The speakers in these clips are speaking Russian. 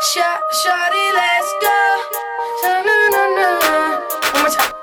Shawty, let's go. Na-na-na-na. One more time.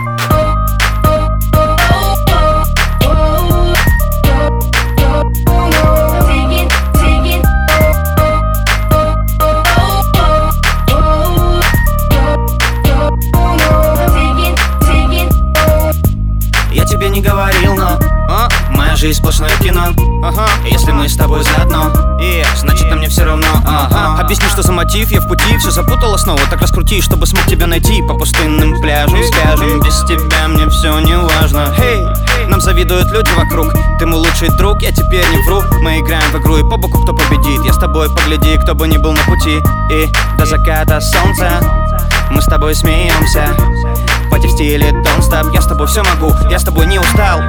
Я тебе не говорил, но моя жизнь сплошное кино. Если мы с тобой заодно, значит нам не все равно. Объясни, что за мотив, я в пути. Все запутала снова, так раскрути, чтобы смог тебя найти по пустынным пляжам. Скажем, без тебя мне все не важно. Нам завидуют люди вокруг. Ты мой лучший друг, я теперь не вру. Мы играем в игру и по боку кто победит. Я с тобой, погляди, кто бы ни был на пути. И до заката солнца мы с тобой смеемся. Пати в стиле Don't Stop. Я с тобой все могу, я с тобой не устал.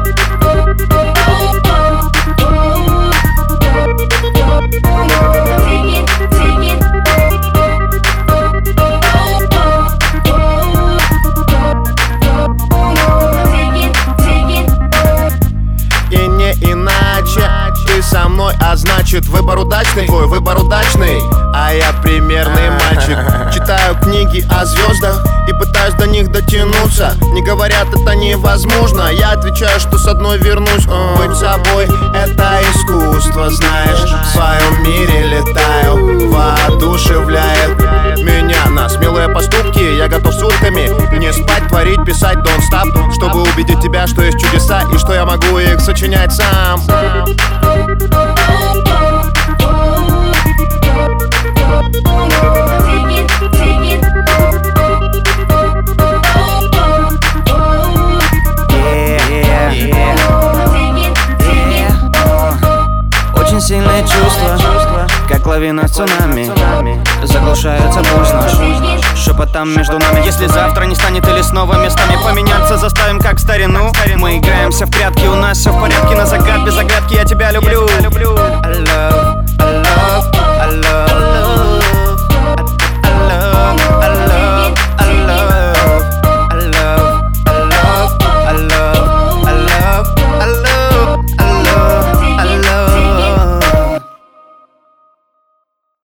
И не иначе ты со мной, а значит выбор удачный. Твой выбор удачный, а я примерный мальчик. Читаю книги о звездах и пытаюсь до них дотянуться. Не говорят, это невозможно. Я отвечаю, что с одной вернусь. Быть собой — это искусство, знаешь. В своем мире летаю, воодушевляет меня на смелые поступки. Я готов сутками не спать, творить, писать Don't Stop, чтобы убедить тебя, что есть чудеса и что я могу их сочинять сам. Очень сильные чувства, как лавина цунами, заглушается пульс наш шепотом между нами. Если завтра не станет или снова местами поменяться заставим, как в старину. Мы играемся в прятки, у нас все в порядке, на загад без загадки. Я тебя люблю. I love